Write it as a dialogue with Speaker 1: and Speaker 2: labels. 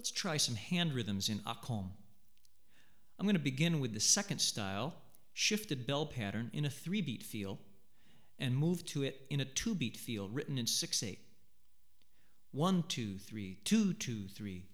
Speaker 1: let's try some hand rhythms in Akom. I'm going to begin with the second style, shifted bell pattern in a 3-beat feel, and move to it in a 2-beat feel written in 6/8. 1, 2, 3, 2, 2, 3.